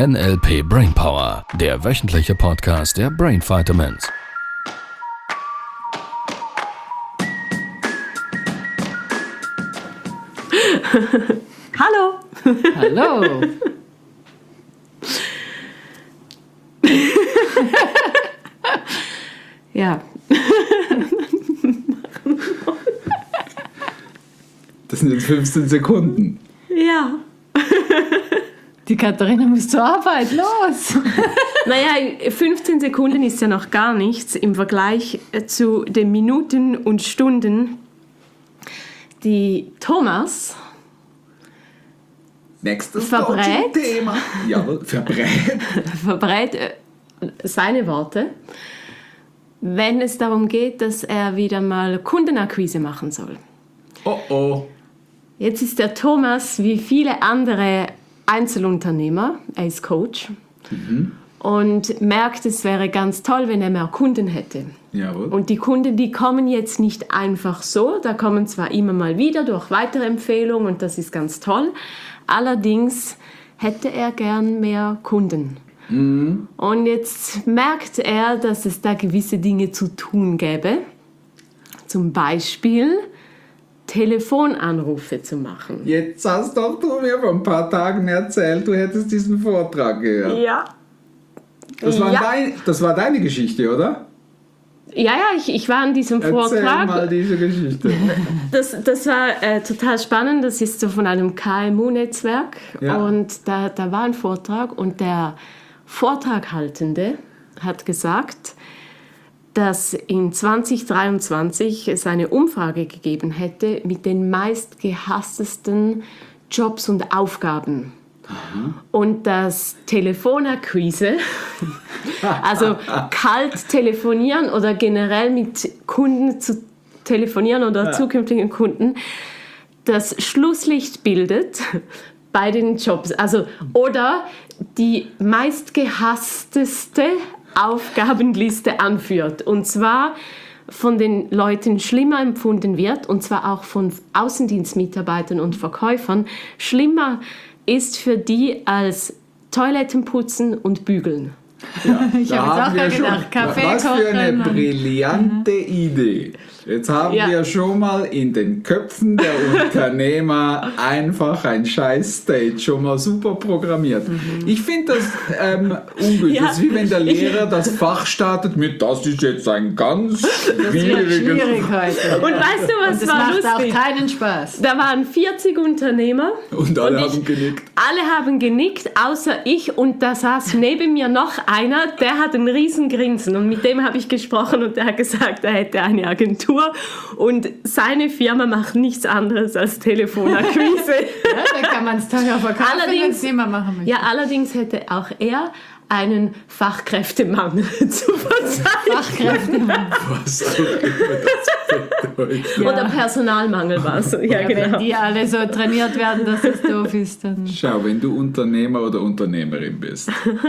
NLP Brainpower, der wöchentliche Podcast der Brain Vitamins. Hallo! Hallo! Ja. Das sind jetzt 15 Sekunden. Ja. Die Katharina muss zur Arbeit, los! Naja, 15 Sekunden ist ja noch gar nichts im Vergleich zu den Minuten und Stunden, die Thomas Nächstes Verbrät. Thema. Jawohl, verbrät seine Worte, wenn es darum geht, dass er wieder mal Kundenakquise machen soll. Oh oh. Jetzt ist der Thomas wie viele andere Einzelunternehmer, er ist Coach und merkt, es wäre ganz toll, wenn er mehr Kunden hätte. Jawohl. Und die Kunden, die kommen jetzt nicht einfach so, da kommen zwar immer mal wieder durch weitere Empfehlungen und das ist ganz toll, allerdings hätte er gern mehr Kunden. Und jetzt merkt er, dass es da gewisse Dinge zu tun gäbe, zum Beispiel Telefonanrufe zu machen. Jetzt hast doch du mir vor ein paar Tagen erzählt, du hättest diesen Vortrag gehört. Ja. Das war deine Geschichte, oder? Ja, ich war an diesem Vortrag. Erzähl mal diese Geschichte. Das war total spannend. Das ist so von einem KMU-Netzwerk. Ja. Und da war ein Vortrag und der Vortraghaltende hat gesagt, dass in 2023 es eine Umfrage gegeben hätte mit den meistgehasstesten Jobs und Aufgaben. Und dass Telefonakquise, also kalt telefonieren oder generell mit Kunden zu telefonieren oder zukünftigen Kunden, das Schlusslicht bildet bei den Jobs. Also, oder die meistgehassteste Aufgabenliste anführt. Und zwar von den Leuten schlimmer empfunden wird, und zwar auch von Außendienstmitarbeitern und Verkäufern, schlimmer ist für die als Toiletten putzen und bügeln. Ja, Ich habe jetzt auch gedacht, Kaffee was für eine kochen. brillante Idee. Jetzt haben wir schon mal in den Köpfen der Unternehmer einfach ein Scheiß-Stage schon mal super programmiert. Ich finde das ungültig. Ja. Das ist wie wenn der Lehrer das Fach startet mit, das ist jetzt ein ganz schwieriges... Schwierig heute. Und weißt du, was Das war macht lustig? auch keinen Spaß. Da waren 40 Unternehmer. Und alle ich- haben genickt. Alle haben genickt, außer ich. Und da saß neben mir noch einer, der hat einen riesen Grinsen. Und mit dem habe ich gesprochen und der hat gesagt, er hätte eine Agentur. Und seine Firma macht nichts anderes als Telefonakquise. Ja, da kann man es teuer verkaufen, wenn es nicht mehr machen möchte. Ja, allerdings hätte auch er einen Fachkräftemangel zu verzeichnen. Fachkräftemann. Was auch immer das bedeutet. Oder Personalmangel war es. Ja, Ja, genau. wenn die alle so trainiert werden, dass es doof ist, dann... Schau, wenn du Unternehmer oder Unternehmerin bist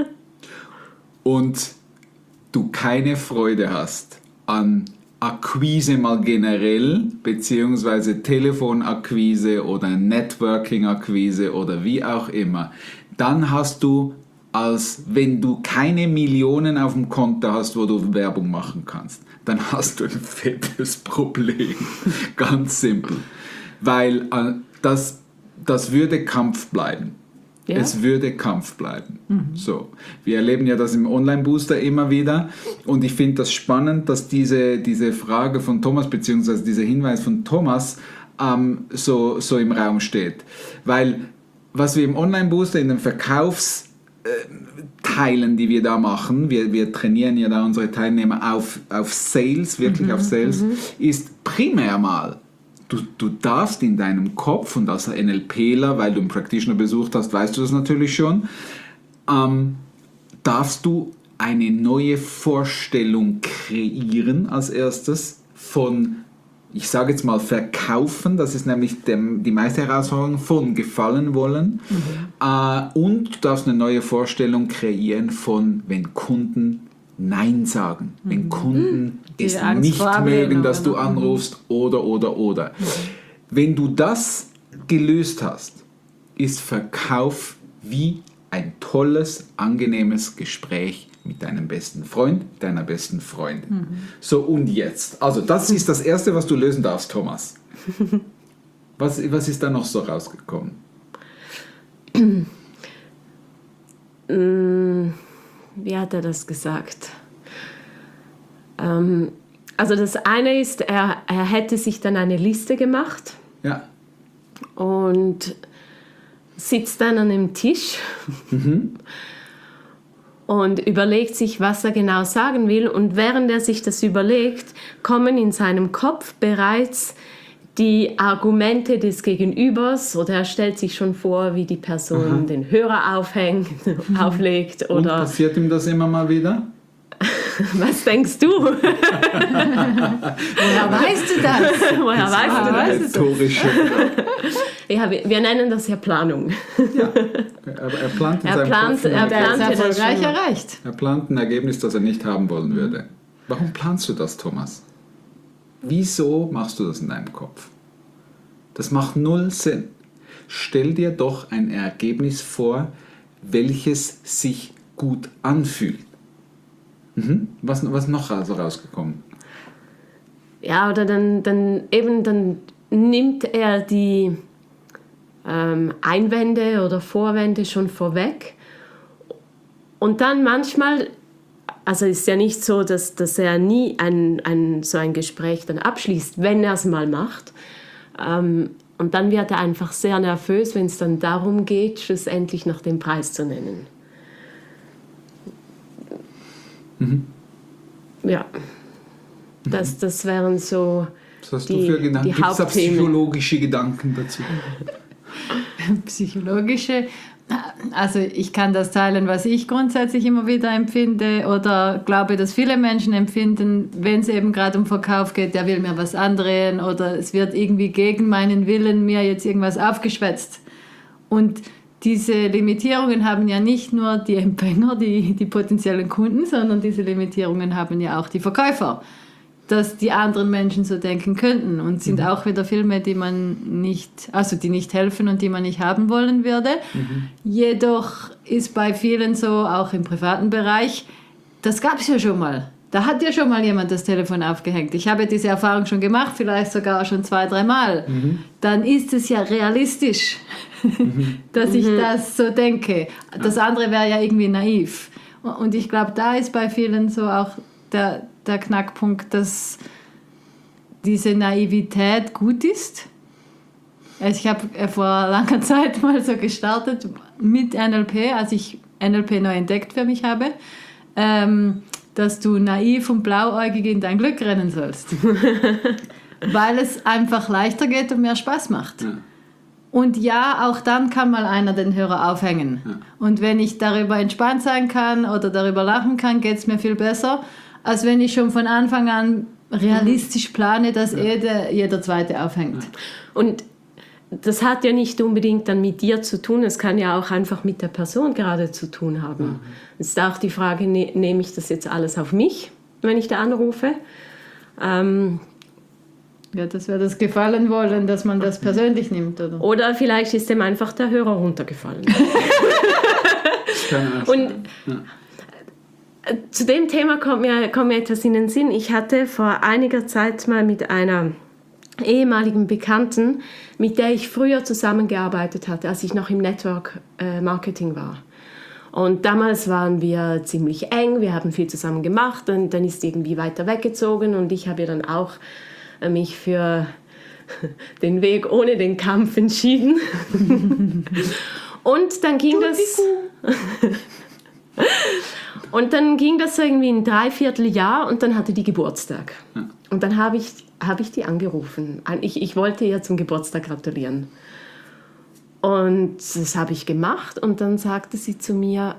und du keine Freude hast an Akquise mal generell, beziehungsweise Telefonakquise oder Networking-Akquise oder wie auch immer, dann hast du, als wenn du keine Millionen auf dem Konto hast, wo du Werbung machen kannst, dann hast du ein fettes Problem. Ganz simpel. Weil das würde Kampf bleiben. Ja. Es würde Kampf bleiben. So. Wir erleben ja das im Online-Booster immer wieder und ich finde das spannend, dass diese Frage von Thomas bzw. dieser Hinweis von Thomas so im Raum steht. Weil was wir im Online-Booster in den Verkaufsteilen, die wir da machen, wir trainieren ja da unsere Teilnehmer auf Sales, wirklich auf Sales, ist primär mal, du darfst in deinem Kopf, und als NLPler, weil du einen Practitioner besucht hast, weißt du das natürlich schon, darfst du eine neue Vorstellung kreieren als erstes von, ich sage jetzt mal, verkaufen, das ist nämlich die meiste Herausforderung, von gefallen wollen, und du darfst eine neue Vorstellung kreieren von, wenn Kunden Nein sagen, wenn Kunden es Angst nicht vor Ablehnung, mögen, dass du oder? anrufst oder. Wenn du das gelöst hast, ist Verkauf wie ein tolles, angenehmes Gespräch mit deinem besten Freund, deiner besten Freundin. So, und jetzt? Also, das ist das Erste, was du lösen darfst, Thomas. Was ist da noch so rausgekommen? Wie hat er das gesagt? Also das eine ist, er hätte sich dann eine Liste gemacht Ja. und sitzt dann an einem Tisch und überlegt sich, was er genau sagen will. Und während er sich das überlegt, kommen in seinem Kopf bereits die Argumente des Gegenübers, oder er stellt sich schon vor, wie die Person den Hörer auflegt. Und Oder passiert ihm das immer mal wieder? was denkst du? Woher weißt du das? Woher weißt du das? Rhetorische. Ja, wir nennen das ja Planung. Aber er plant in Er seinem plant- Kopf er Der ist plant- ja das erfolgreich schon. erreicht. Er plant ein Ergebnis, das er nicht haben wollen würde. Warum planst du das, Thomas? Wieso machst du das in deinem Kopf? Das macht null Sinn. Stell dir doch ein Ergebnis vor, welches sich gut anfühlt. Was noch also rausgekommen? Ja, oder dann nimmt er die Einwände oder Vorwände schon vorweg. Und dann manchmal, also ist ja nicht so, dass er nie so ein Gespräch dann abschließt, wenn er es mal macht. Und dann wird er einfach sehr nervös, wenn es dann darum geht, schlussendlich noch den Preis zu nennen. Ja, das wären so Was hast die, du für Gedanken? die Gibt es da Hauptthemen. psychologische Gedanken dazu? Psychologische, also ich kann das teilen, was ich grundsätzlich immer wieder empfinde oder glaube, dass viele Menschen empfinden, wenn es eben gerade um Verkauf geht, der will mir was andrehen oder es wird irgendwie gegen meinen Willen mir jetzt irgendwas aufgeschwätzt. Und diese Limitierungen haben ja nicht nur die Empfänger, die potenziellen Kunden, sondern diese Limitierungen haben ja auch die Verkäufer, dass die anderen Menschen so denken könnten und sind auch wieder Filme, die nicht helfen und die man nicht haben wollen würde. Jedoch ist bei vielen so, auch im privaten Bereich, das gab es ja schon mal. Da hat ja schon mal jemand das Telefon aufgehängt. Ich habe diese Erfahrung schon gemacht, vielleicht sogar schon 2-3 Mal. Dann ist es ja realistisch, dass ich das so denke. Das andere wäre ja irgendwie naiv. Und ich glaube, da ist bei vielen so auch der Knackpunkt, dass diese Naivität gut ist. Also ich habe vor langer Zeit mal so gestartet mit NLP, als ich NLP neu entdeckt für mich habe, dass du naiv und blauäugig in dein Glück rennen sollst. Weil es einfach leichter geht und mehr Spaß macht. Ja. Und ja, auch dann kann mal einer den Hörer aufhängen. Ja. Und wenn ich darüber entspannt sein kann oder darüber lachen kann, geht es mir viel besser, als wenn ich schon von Anfang an realistisch plane, dass jeder Zweite aufhängt. Und das hat ja nicht unbedingt dann mit dir zu tun, es kann ja auch einfach mit der Person gerade zu tun haben. Es ist auch die Frage, nehme ich das jetzt alles auf mich, wenn ich da anrufe? Ja, das wäre das Gefallen wollen, dass man das persönlich nimmt, oder? Oder vielleicht ist dem einfach der Hörer runtergefallen. Und zu dem Thema kommt mir etwas in den Sinn. Ich hatte vor einiger Zeit mal mit einer ehemaligen Bekannten, mit der ich früher zusammengearbeitet hatte, als ich noch im Network Marketing war. Und damals waren wir ziemlich eng, wir haben viel zusammen gemacht und dann ist sie irgendwie weiter weggezogen und ich habe ja dann auch mich für den Weg ohne den Kampf entschieden. Und dann ging dann ging das irgendwie ein 3/4 Jahr und dann hatte die Geburtstag. Ja. Und dann habe ich die angerufen. Ich wollte ihr zum Geburtstag gratulieren. Und das habe ich gemacht und dann sagte sie zu mir,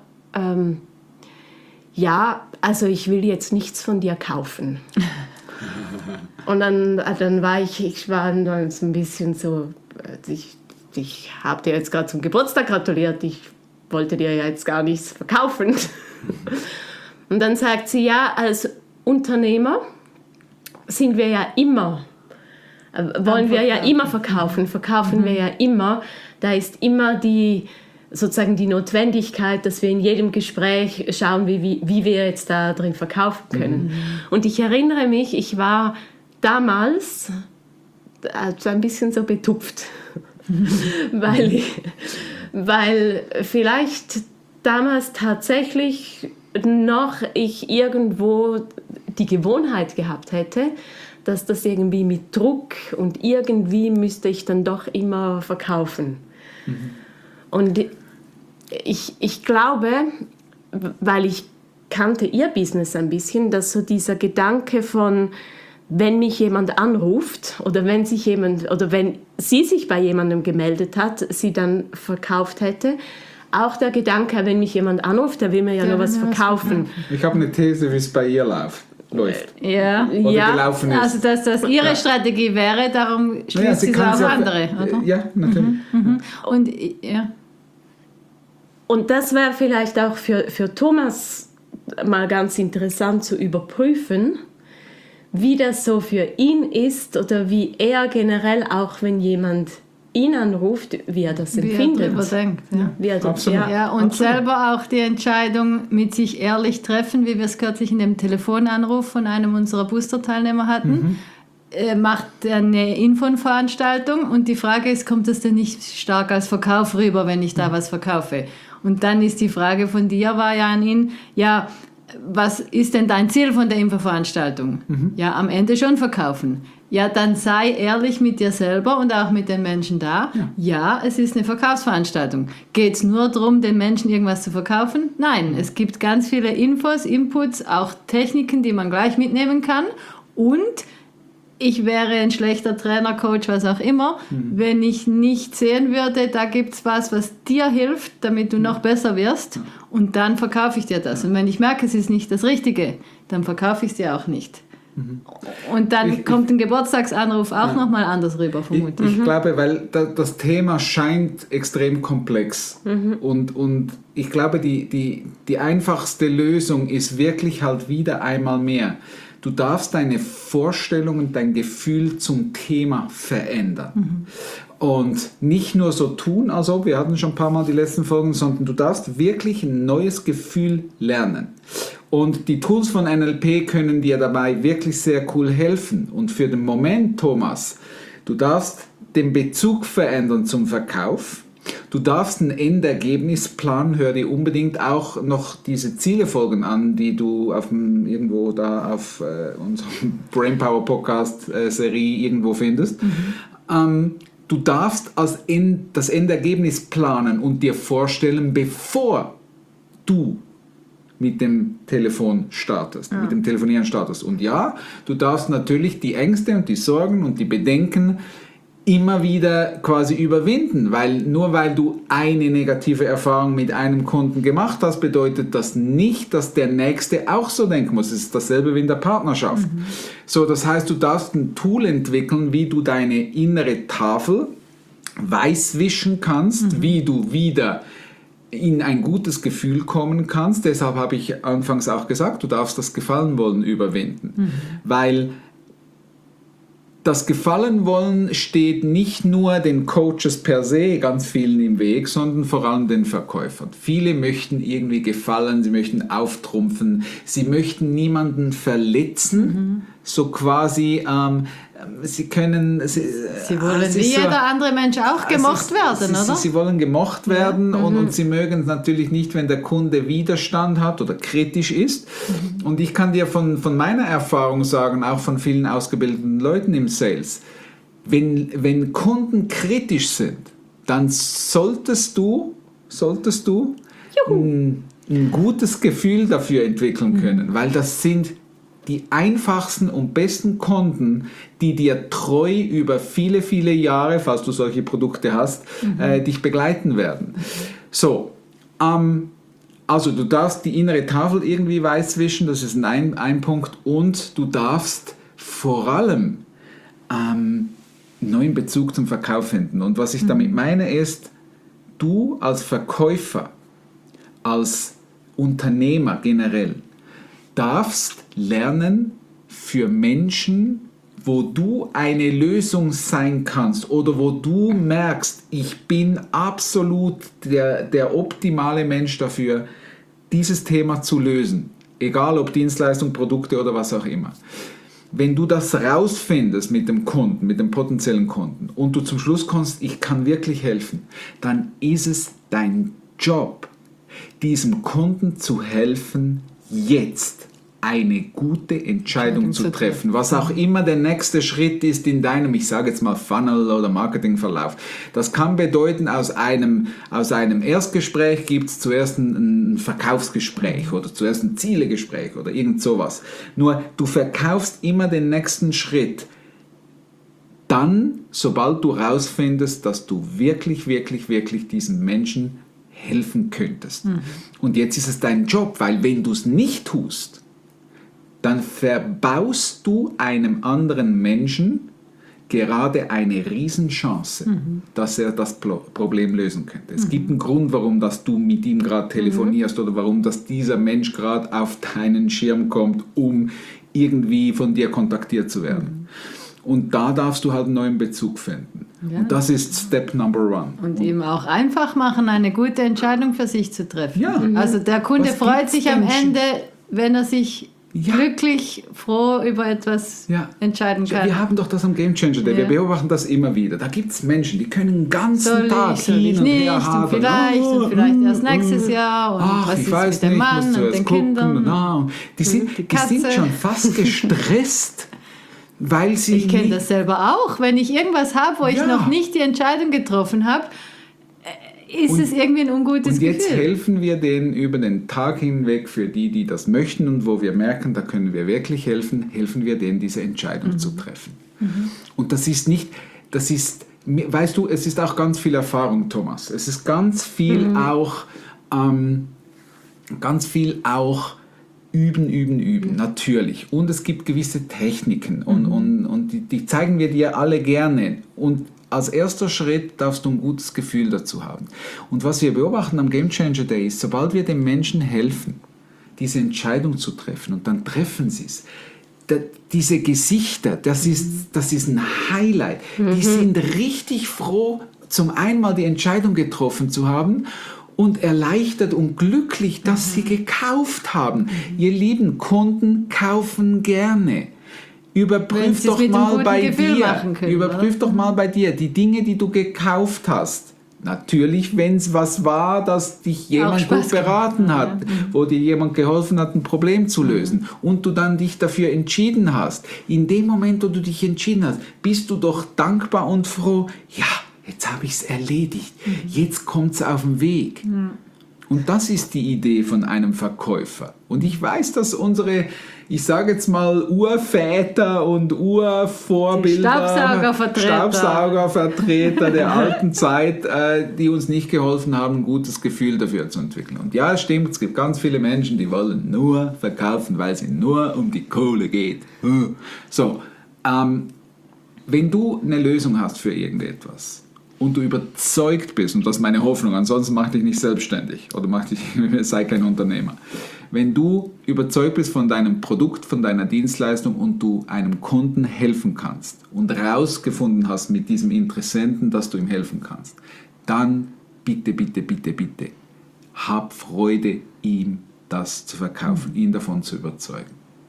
ja, also ich will jetzt nichts von dir kaufen. Und dann war ich war dann so ein bisschen so, ich habe dir jetzt gerade zum Geburtstag gratuliert, ich wollte dir ja jetzt gar nichts verkaufen. Und dann sagt sie, ja, als Unternehmer sind wir ja immer, wollen wir ja immer verkaufen wir ja immer, da ist immer die sozusagen die Notwendigkeit, dass wir in jedem Gespräch schauen, wie wir jetzt da drin verkaufen können. Und ich erinnere mich, ich war damals so ein bisschen so betupft, weil vielleicht damals tatsächlich noch ich irgendwo die Gewohnheit gehabt hätte, dass das irgendwie mit Druck und irgendwie müsste ich dann doch immer verkaufen. Und ich glaube, weil ich kannte ihr Business ein bisschen, dass so dieser Gedanke von, wenn mich jemand anruft oder wenn sie sich bei jemandem gemeldet hat, sie dann verkauft hätte. Auch der Gedanke, wenn mich jemand anruft, der will mir ja nur was verkaufen. Ich habe eine These, wie es bei ihr läuft. Ja. Oder gelaufen ist. Also dass das ihre Strategie wäre, darum schließt sie auf andere, oder? Ja, natürlich. Und ja. Und das wäre vielleicht auch für Thomas mal ganz interessant zu überprüfen, wie das so für ihn ist oder wie er generell, auch wenn jemand ihn anruft, wie er das empfindet. Wie er darüber denkt. Ja. Wie er Absolut. Ja, und Absolut. selber auch die Entscheidung mit sich ehrlich treffen, wie wir es kürzlich in dem Telefonanruf von einem unserer Booster-Teilnehmer hatten. Macht eine Infoveranstaltung und die Frage ist, kommt das denn nicht stark als Verkauf rüber, wenn ich da was verkaufe? Und dann ist die Frage von dir, war ja an ihn, ja, was ist denn dein Ziel von der Infoveranstaltung? Ja, am Ende schon verkaufen. Ja, dann sei ehrlich mit dir selber und auch mit den Menschen da. Ja, es ist eine Verkaufsveranstaltung. Geht es nur darum, den Menschen irgendwas zu verkaufen? Nein, es gibt ganz viele Infos, Inputs, auch Techniken, die man gleich mitnehmen kann. Und ich wäre ein schlechter Trainer, Coach, was auch immer, wenn ich nicht sehen würde, da gibt es was dir hilft, damit du noch besser wirst. Und dann verkaufe ich dir das. Und wenn ich merke, es ist nicht das Richtige, dann verkaufe ich es dir auch nicht. Und dann kommt ein Geburtstagsanruf auch nochmal anders rüber, vermutlich. Ich glaube, weil das Thema scheint extrem komplex. Und ich glaube, die einfachste Lösung ist wirklich halt wieder einmal mehr. Du darfst deine Vorstellung und dein Gefühl zum Thema verändern. Und nicht nur so tun, also wir hatten schon ein paar Mal die letzten Folgen, sondern du darfst wirklich ein neues Gefühl lernen. Und die Tools von NLP können dir dabei wirklich sehr cool helfen. Und für den Moment, Thomas, du darfst den Bezug verändern zum Verkauf. Du darfst ein Endergebnis planen, hör dir unbedingt auch noch diese Zielefolgen an, die du irgendwo da auf unserem Brainpower Podcast Serie irgendwo findest. Du darfst das Endergebnis planen und dir vorstellen, bevor du mit dem Telefon startest, mit dem Telefonieren startest. Und ja, du darfst natürlich die Ängste und die Sorgen und die Bedenken immer wieder quasi überwinden, weil nur weil du eine negative Erfahrung mit einem Kunden gemacht hast, bedeutet das nicht, dass der Nächste auch so denken muss. Es ist dasselbe wie in der Partnerschaft. So, das heißt, du darfst ein Tool entwickeln, wie du deine innere Tafel weißwischen kannst, wie du wieder in ein gutes Gefühl kommen kannst. Deshalb habe ich anfangs auch gesagt, du darfst das Gefallenwollen überwinden, weil das Gefallenwollen steht nicht nur den Coaches per se ganz vielen im Weg, sondern vor allem den Verkäufern. Viele möchten irgendwie gefallen, sie möchten auftrumpfen, sie möchten niemanden verletzen, so quasi, sie können... Sie wollen wie jeder andere Mensch auch gemocht werden, oder? Sie wollen gemocht werden und sie mögen es natürlich nicht, wenn der Kunde Widerstand hat oder kritisch ist. Und ich kann dir von meiner Erfahrung sagen, auch von vielen ausgebildeten Leuten im Sales, wenn Kunden kritisch sind, dann solltest du ein gutes Gefühl dafür entwickeln können, weil das sind die einfachsten und besten Kunden, die dir treu über viele, viele Jahre, falls du solche Produkte hast, dich begleiten werden. So, also du darfst die innere Tafel irgendwie weißwischen, das ist ein Punkt, und du darfst vor allem neuen Bezug zum Verkauf finden. Und was ich damit meine ist, du als Verkäufer, als Unternehmer generell, darfst lernen, für Menschen wo du eine Lösung sein kannst oder wo du merkst, ich bin absolut der optimale Mensch dafür, dieses Thema zu lösen. Egal ob Dienstleistung, Produkte oder was auch immer. Wenn du das rausfindest mit dem Kunden, mit dem potenziellen Kunden und du zum Schluss kommst, ich kann wirklich helfen, dann ist es dein Job, diesem Kunden zu helfen, jetzt eine gute Entscheidung zu treffen. Was auch immer der nächste Schritt ist in deinem, ich sage jetzt mal Funnel oder Marketingverlauf. Das kann bedeuten, aus einem Erstgespräch gibt es zuerst ein Verkaufsgespräch oder zuerst ein Zielegespräch oder irgend sowas. Nur du verkaufst immer den nächsten Schritt. Dann, sobald du rausfindest, dass du wirklich, wirklich, wirklich diesem Menschen helfen könntest. Und jetzt ist es dein Job, weil wenn du es nicht tust, dann verbaust du einem anderen Menschen gerade eine Riesenchance, dass er das Problem lösen könnte. Es gibt einen Grund, warum dass du mit ihm gerade telefonierst oder warum dass dieser Mensch gerade auf deinen Schirm kommt, um irgendwie von dir kontaktiert zu werden. Und da darfst du halt einen neuen Bezug finden. Ja. Und das ist Step Number 1. Und ihm auch einfach machen, eine gute Entscheidung für sich zu treffen. Ja. Also der Kunde freut sich am Ende, wenn er sich Ja. glücklich, froh über etwas entscheiden kann. Wir haben doch das am Game Changer Day. Wir beobachten das immer wieder. Da gibt es Menschen, die können den ganzen Tag hin und her haben. Und vielleicht erst nächstes Jahr. Und was ich ist weiß mit dem nicht, Mann musst du und den erst gucken. Kindern? Die sind schon fast gestresst, weil sie... Ich kenne das selber auch. Wenn ich irgendwas habe, wo ich noch nicht die Entscheidung getroffen habe, ist es irgendwie ein ungutes Gefühl. Und jetzt helfen wir denen über den Tag hinweg, für die das möchten und wo wir merken, da können wir wirklich helfen wir denen, diese Entscheidung zu treffen. Und das ist, weißt du, es ist auch ganz viel Erfahrung, Thomas. Es ist ganz viel auch üben, natürlich. Und es gibt gewisse Techniken und die zeigen wir dir alle gerne. Und als erster Schritt darfst du ein gutes Gefühl dazu haben. Und was wir beobachten am Game Changer Day ist, sobald wir den Menschen helfen, diese Entscheidung zu treffen, und dann treffen sie es, diese Gesichter, das ist ein Highlight. Die sind richtig froh, zum einen mal die Entscheidung getroffen zu haben und erleichtert und glücklich, dass sie gekauft haben. Ihr lieben Kunden kaufen gerne. Überprüf doch mal bei dir die Dinge, die du gekauft hast. Natürlich, wenn es was war, dass dich jemand gut beraten hat, wo dir jemand geholfen hat, ein Problem zu lösen und du dann dich dafür entschieden hast. In dem Moment, wo du dich entschieden hast, bist du doch dankbar und froh, ja, jetzt habe ich es erledigt, jetzt kommt es auf den Weg. Und das ist die Idee von einem Verkäufer. Und ich weiß, dass unsere, ich sage jetzt mal, Urväter und Urvorbilder, Staubsaugervertreter der alten Zeit, die uns nicht geholfen haben, ein gutes Gefühl dafür zu entwickeln. Und ja, es stimmt, es gibt ganz viele Menschen, die wollen nur verkaufen, weil es ihnen nur um die Kohle geht. So, wenn du eine Lösung hast für irgendetwas, und du überzeugt bist, und das ist meine Hoffnung, ansonsten mach dich nicht selbstständig oder sei kein Unternehmer. Wenn du überzeugt bist von deinem Produkt, von deiner Dienstleistung und du einem Kunden helfen kannst und rausgefunden hast mit diesem Interessenten, dass du ihm helfen kannst, dann bitte, hab Freude, ihm das zu verkaufen, ihn davon zu überzeugen.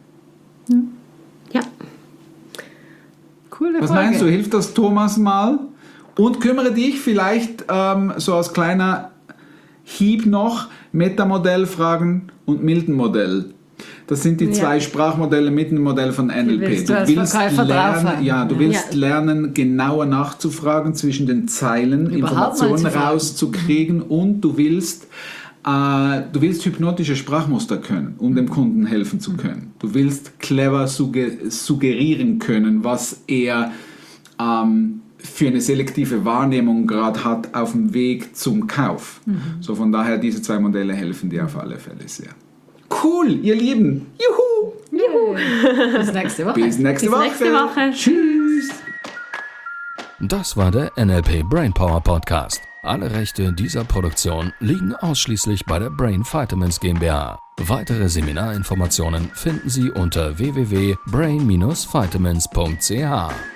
Ja. Coole Frage. Was meinst du, hilft das Thomas mal? Und kümmere dich vielleicht so als kleiner Hieb noch, Metamodell-Fragen und Milton-Modell. Das sind die zwei Sprachmodelle, Milton-Modell von NLP. Du willst lernen, genauer nachzufragen, zwischen den Zeilen Informationen rauszukriegen und du willst hypnotische Sprachmuster können, um dem Kunden helfen zu können. Du willst clever suggerieren können, was er für eine selektive Wahrnehmung gerade hat auf dem Weg zum Kauf. So von daher, diese zwei Modelle helfen dir auf alle Fälle sehr. Cool, ihr Lieben. Juhu! Bis nächste Woche. Bis nächste Woche. Tschüss. Das war der NLP Brainpower Podcast. Alle Rechte dieser Produktion liegen ausschließlich bei der Brain Vitamins GmbH. Weitere Seminarinformationen finden Sie unter www.brain-vitamins.ch.